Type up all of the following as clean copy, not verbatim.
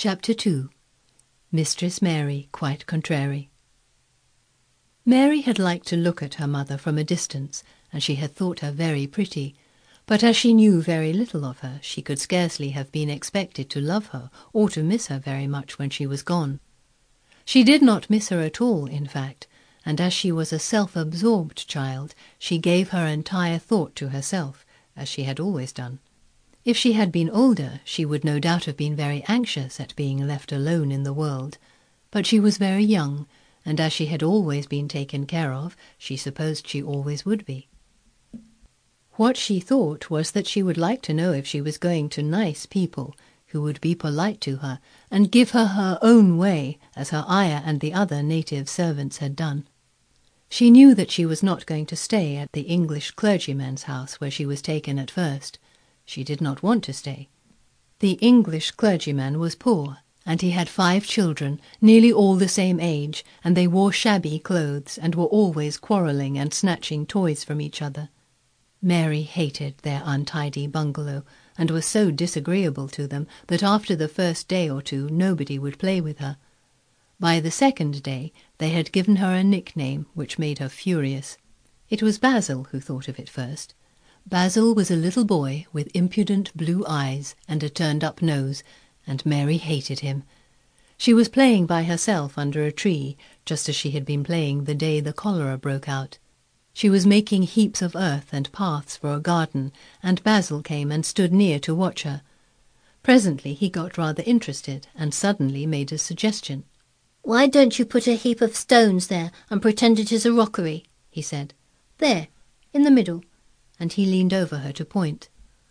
Chapter 2. Mistress Mary Quite Contrary. Mary had liked to look at her mother from a distance, and she had thought her very pretty, but as she knew very little of her, she could scarcely have been expected to love her or to miss her very much when she was gone. She did not miss her at all, in fact, and as she was a self-absorbed child, she gave her entire thought to herself, as she had always done. If she had been older, she would no doubt have been very anxious at being left alone in the world, but she was very young, and as she had always been taken care of, she supposed she always would be. What she thought was that she would like to know if she was going to nice people, who would be polite to her, and give her her own way, as her ayah and the other native servants had done. She knew that she was not going to stay at the English clergyman's house where she was taken at first. She did not want to stay. The English clergyman was poor, and he had 5 children, nearly all the same age, and they wore shabby clothes and were always quarrelling and snatching toys from each other. Mary hated their untidy bungalow, and was so disagreeable to them that after the first day or two nobody would play with her. By the second day they had given her a nickname which made her furious. It was Basil who thought of it first. Basil was a little boy with impudent blue eyes and a turned-up nose, and Mary hated him. She was playing by herself under a tree, just as she had been playing the day the cholera broke out. She was making heaps of earth and paths for a garden, and Basil came and stood near to watch her. Presently he got rather interested, and suddenly made a suggestion. "Why don't you put a heap of stones there and pretend it is a rockery?" he said. "There, in the middle." And he leaned over her to point.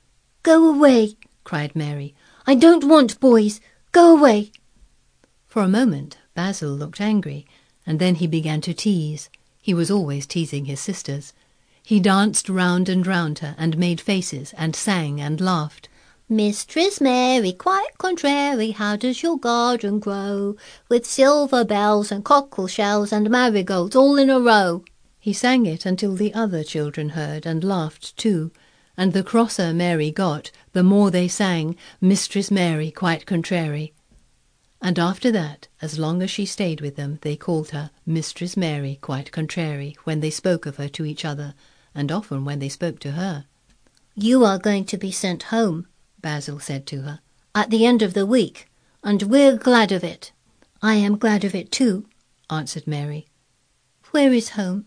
"Go away!" cried Mary. "I don't want boys! Go away!" For a moment Basil looked angry, and then he began to tease. He was always teasing his sisters. He danced round and round her, and made faces, and sang and laughed. "Mistress Mary, quite contrary, how does your garden grow? With silver bells and cockle shells and marigolds all in a row." He sang it until the other children heard and laughed too, and the crosser Mary got, the more they sang, "Mistress Mary Quite Contrary." And after that, as long as she stayed with them, they called her Mistress Mary Quite Contrary when they spoke of her to each other, and often when they spoke to her. "You are going to be sent home," Basil said to her, "at the end of the week, and we're glad of it." "I am glad of it too," answered Mary. "Where is home?"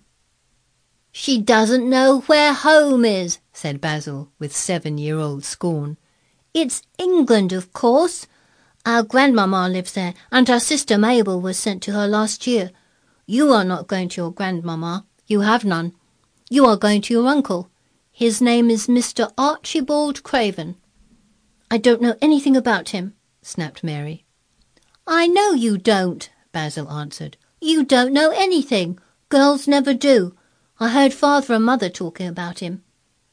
"She doesn't know where home is," said Basil with 7-year-old scorn. "It's England, of course. Our grandmamma lives there, and our sister Mabel was sent to her last year. You are not going to your grandmamma. You have none. You are going to your uncle. His name is Mr. Archibald Craven." "I don't know anything about him," snapped Mary. "I know you don't," Basil answered. "You don't know anything. Girls never do. I heard father and mother talking about him.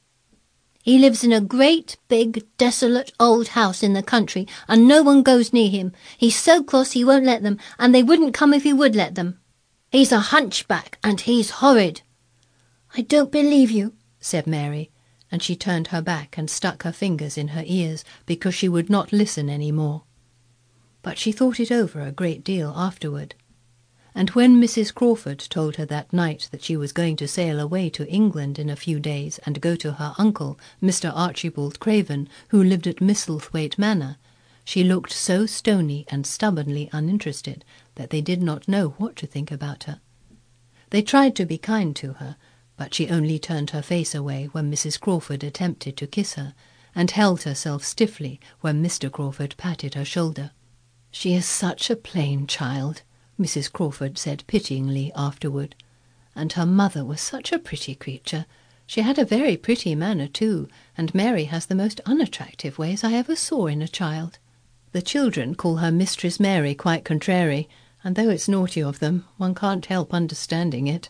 He lives in a great, big, desolate old house in the country, and no one goes near him. He's so cross he won't let them, and they wouldn't come if he would let them. He's a hunchback, and he's horrid." "I don't believe you," said Mary, and she turned her back and stuck her fingers in her ears because she would not listen any more. But she thought it over a great deal afterward. And when Mrs. Crawford told her that night that she was going to sail away to England in a few days and go to her uncle, Mr. Archibald Craven, who lived at Misselthwaite Manor, she looked so stony and stubbornly uninterested that they did not know what to think about her. They tried to be kind to her, but she only turned her face away when Mrs. Crawford attempted to kiss her, and held herself stiffly when Mr. Crawford patted her shoulder. "She is such a plain child," Mrs. Crawford said pityingly afterward. "And her mother was such a pretty creature. She had a very pretty manner too, and Mary has the most unattractive ways I ever saw in a child. The children call her Mistress Mary Quite Contrary, and though it's naughty of them, one can't help understanding it."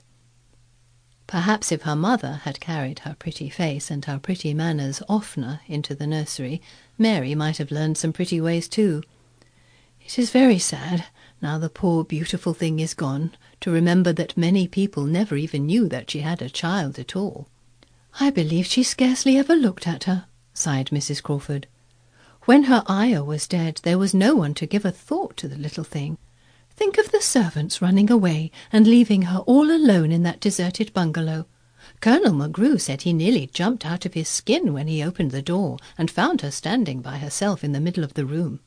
Perhaps if her mother had carried her pretty face and her pretty manners oftener into the nursery, Mary might have learned some pretty ways too. It is very sad, now the poor beautiful thing is gone, to remember that many people never even knew that she had a child at all. "I believe she scarcely ever looked at her," sighed Mrs. Crawford. When her ayah was dead, there was no one to give a thought to the little thing. Think of the servants running away and leaving her all alone in that deserted bungalow. Colonel McGrew said he nearly jumped out of his skin when he opened the door and found her standing by herself in the middle of the room.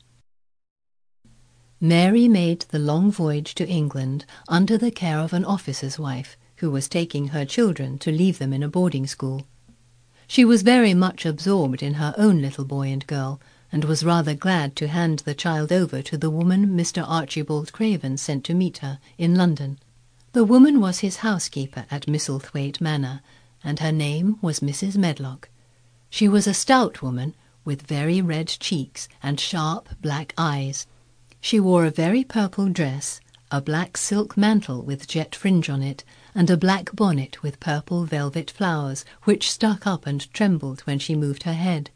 Mary made the long voyage to England under the care of an officer's wife, who was taking her children to leave them in a boarding school. She was very much absorbed in her own little boy and girl, and was rather glad to hand the child over to the woman Mr. Archibald Craven sent to meet her in London. The woman was his housekeeper at Misselthwaite Manor, and her name was Mrs. Medlock. She was a stout woman, with very red cheeks and sharp black eyes. She wore a very purple dress, a black silk mantle with jet fringe on it, and a black bonnet with purple velvet flowers, which stuck up and trembled when she moved her head.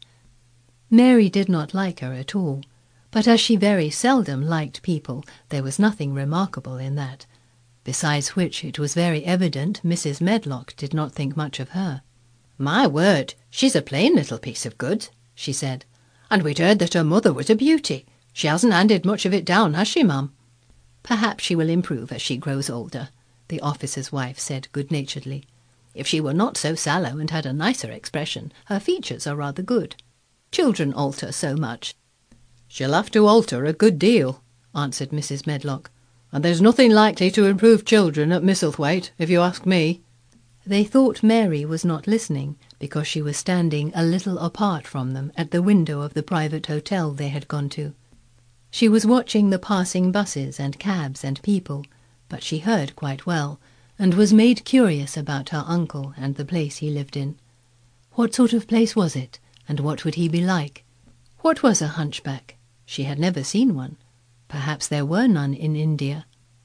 Mary did not like her at all, but as she very seldom liked people, there was nothing remarkable in that. Besides which, it was very evident Mrs. Medlock did not think much of her. "My word, she's a plain little piece of goods," she said, "and we'd heard that her mother was a beauty. She hasn't handed much of it down, has she, ma'am?" "Perhaps she will improve as she grows older," the officer's wife said good-naturedly. "If she were not so sallow and had a nicer expression, her features are rather good. Children alter so much." "She'll have to alter a good deal," answered Mrs. Medlock, "and there's nothing likely to improve children at Misselthwaite, if you ask me." They thought Mary was not listening, because she was standing a little apart from them at the window of the private hotel they had gone to. She was watching the passing buses and cabs and people, but she heard quite well, and was made curious about her uncle and the place he lived in. What sort of place was it, and what would he be like? What was a hunchback? She had never seen one. Perhaps there were none in India.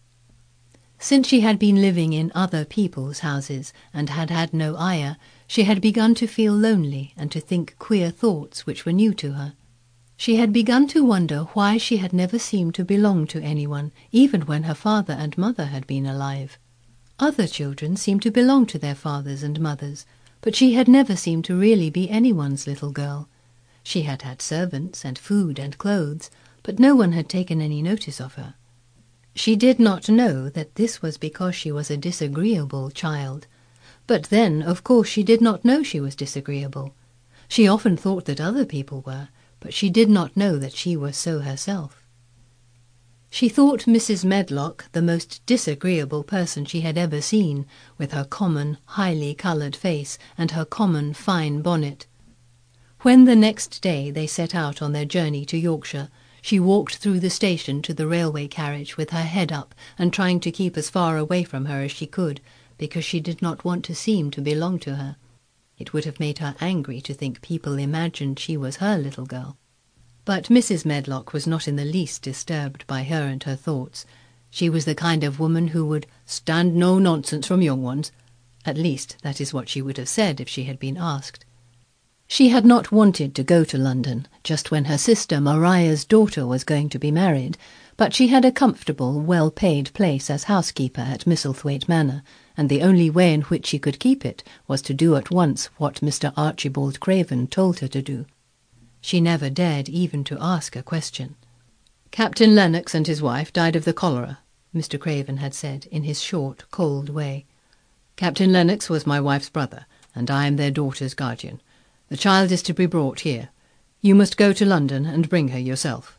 Since she had been living in other people's houses and had had no ayah, she had begun to feel lonely and to think queer thoughts which were new to her. She had begun to wonder why she had never seemed to belong to anyone, even when her father and mother had been alive. Other children seemed to belong to their fathers and mothers, but she had never seemed to really be anyone's little girl. She had had servants and food and clothes, but no one had taken any notice of her. She did not know that this was because she was a disagreeable child. But then, of course, she did not know she was disagreeable. She often thought that other people were, but she did not know that she was so herself. She thought Mrs. Medlock the most disagreeable person she had ever seen, with her common, highly coloured face and her common, fine bonnet. When the next day they set out on their journey to Yorkshire, she walked through the station to the railway carriage with her head up and trying to keep as far away from her as she could, because she did not want to seem to belong to her. It would have made her angry to think people imagined she was her little girl. But Mrs. Medlock was not in the least disturbed by her and her thoughts. She was the kind of woman who would stand no nonsense from young ones. At least, that is what she would have said if she had been asked. She had not wanted to go to London just when her sister Mariah's daughter was going to be married, but she had a comfortable, well-paid place as housekeeper at Misselthwaite Manor, and the only way in which she could keep it was to do at once what Mr. Archibald Craven told her to do. She never dared even to ask a question. "Captain Lennox and his wife died of the cholera," Mr. Craven had said in his short, cold way. "Captain Lennox was my wife's brother, and I am their daughter's guardian. The child is to be brought here. You must go to London and bring her yourself."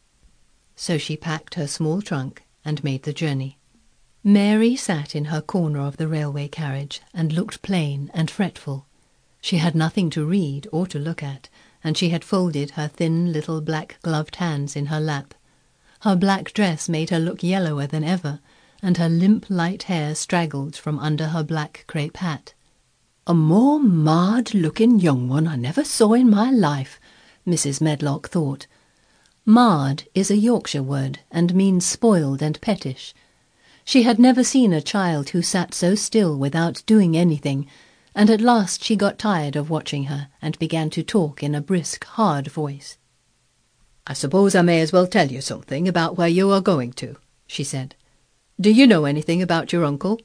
So she packed her small trunk and made the journey. Mary sat in her corner of the railway carriage and looked plain and fretful. She had nothing to read or to look at, and she had folded her thin little black-gloved hands in her lap. Her black dress made her look yellower than ever, and her limp light hair straggled from under her black crape hat. "A more marred-looking young one I never saw in my life," Mrs. Medlock thought. Marred is a Yorkshire word, and means spoiled and pettish. She had never seen a child who sat so still without doing anything, and at last she got tired of watching her, and began to talk in a brisk, hard voice. "I suppose I may as well tell you something about where you are going to," she said. "Do you know anything about your uncle?"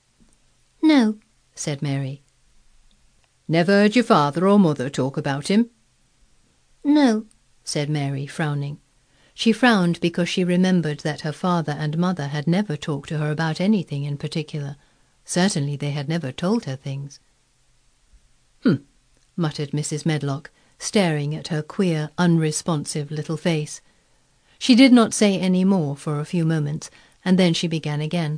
"No," said Mary. "Never heard your father or mother talk about him?" "No," said Mary, frowning. She frowned because she remembered that her father and mother had never talked to her about anything in particular. Certainly they had never told her things. Muttered Mrs. Medlock, staring at her queer, unresponsive little face. She did not say any more for a few moments, and then she began again.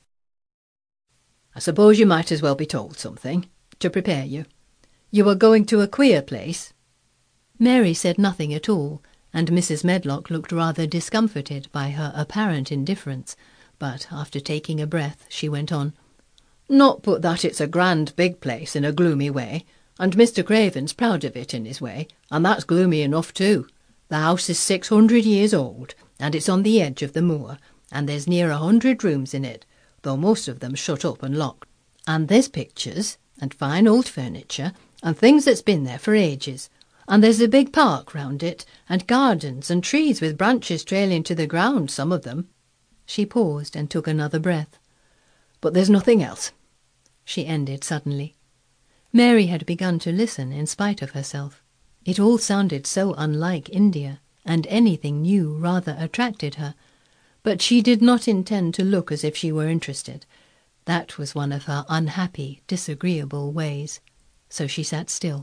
I suppose you might as well be told something, to prepare you. You are going to a queer place. Mary said nothing at all, and Mrs. Medlock looked rather discomforted by her apparent indifference, but after taking a breath she went on. Not but that it's a grand big place in a gloomy way, and Mr. Craven's proud of it in his way, and that's gloomy enough too. The house is 600 years old, and it's on the edge of the moor, and there's near 100 rooms in it, though most of them shut up and locked. And there's pictures, and fine old furniture, and things that's been there for ages. And there's a big park round it, and gardens and trees with branches trailing to the ground, some of them. She paused and took another breath. But there's nothing else, she ended suddenly. Mary had begun to listen in spite of herself. It all sounded so unlike India, and anything new rather attracted her. But she did not intend to look as if she were interested. That was one of her unhappy, disagreeable ways. So she sat still.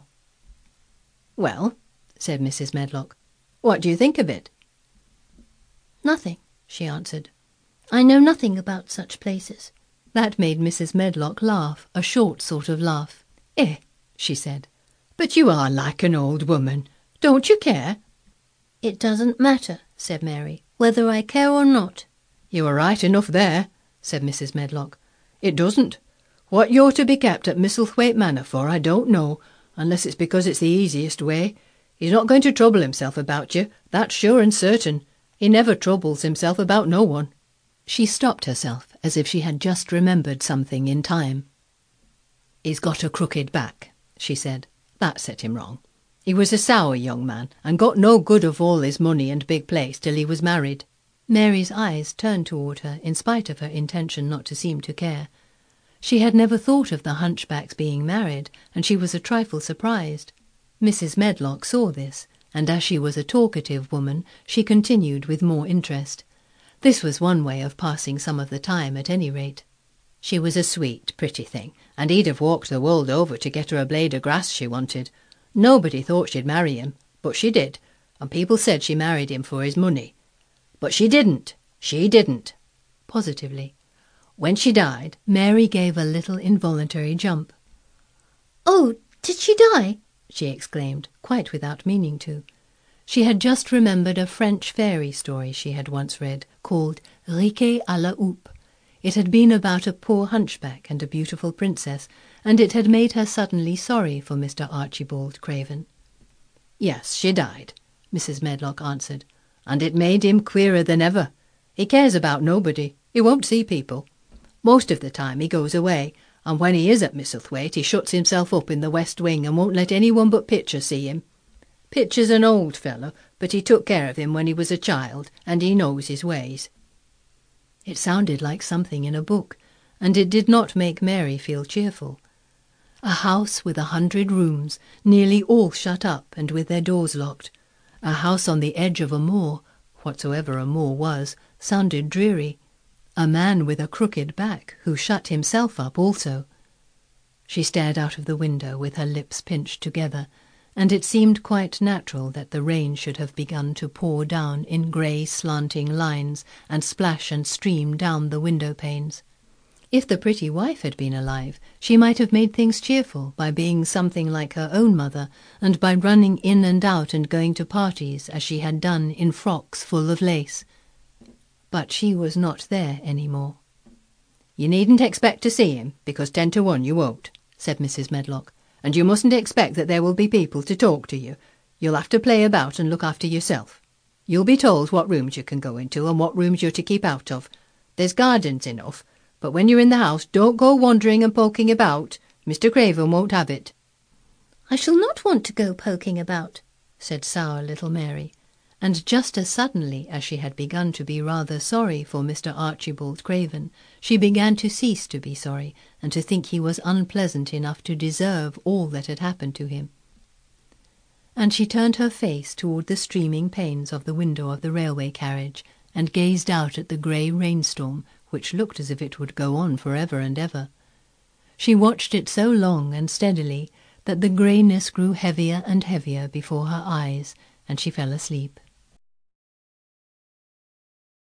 Well, said Mrs. Medlock, what do you think of it? Nothing, she answered. I know nothing about such places. That made Mrs. Medlock laugh, a short sort of laugh. She said, but you are like an old woman. Don't you care? It doesn't matter, said Mary, whether I care or not. You are right enough there, said Mrs. Medlock. It doesn't. What you're to be kept at Misselthwaite Manor for, I don't know, unless it's because it's the easiest way. He's not going to trouble himself about you, that's sure and certain. He never troubles himself about no one. She stopped herself as if she had just remembered something in time. He's got a crooked back, she said. That set him wrong. He was a sour young man, and got no good of all his money and big place till he was married. Mary's eyes turned toward her in spite of her intention not to seem to care. She had never thought of the hunchback's being married, and she was a trifle surprised. Mrs. Medlock saw this, and as she was a talkative woman, she continued with more interest. This was one way of passing some of the time at any rate. She was a sweet, pretty thing, and he'd have walked the world over to get her a blade of grass she wanted. Nobody thought she'd marry him, but she did, and people said she married him for his money. But she didn't. She didn't. Positively. When she died, Mary gave a little involuntary jump. Oh, did she die? She exclaimed, quite without meaning to. She had just remembered a French fairy story she had once read, called Riquet à la Houppe. It had been about a poor hunchback and a beautiful princess, and it had made her suddenly sorry for Mr. Archibald Craven. Yes, she died, Mrs. Medlock answered, and it made him queerer than ever. He cares about nobody. He won't see people. Most of the time he goes away, and when he is at Misselthwaite he shuts himself up in the west wing and won't let anyone but Pitcher see him. Pitcher's an old fellow, but he took care of him when he was a child, and he knows his ways. It sounded like something in a book, and it did not make Mary feel cheerful. A house with 100 rooms, nearly all shut up and with their doors locked. A house on the edge of a moor, whatsoever a moor was, sounded dreary. A man with a crooked back, who shut himself up also. She stared out of the window with her lips pinched together, and it seemed quite natural that the rain should have begun to pour down in grey slanting lines and splash and stream down the window panes. If the pretty wife had been alive, she might have made things cheerful by being something like her own mother, and by running in and out and going to parties as she had done in frocks full of lace. But she was not there any more. You needn't expect to see him, because 10 to 1 you won't, said Mrs. Medlock. And you mustn't expect that there will be people to talk to you. You'll have to play about and look after yourself. You'll be told what rooms you can go into and what rooms you're to keep out of. There's gardens enough, but when you're in the house, don't go wandering and poking about. Mr. Craven won't have it. I shall not want to go poking about, said sour little Mary, and just as suddenly as she had begun to be rather sorry for Mr. Archibald Craven, she began to cease to be sorry, and to think he was unpleasant enough to deserve all that had happened to him. and she turned her face toward the streaming panes of the window of the railway carriage and gazed out at the grey rainstorm, which looked as if it would go on forever and ever. She watched it so long and steadily that the greyness grew heavier and heavier before her eyes, and she fell asleep.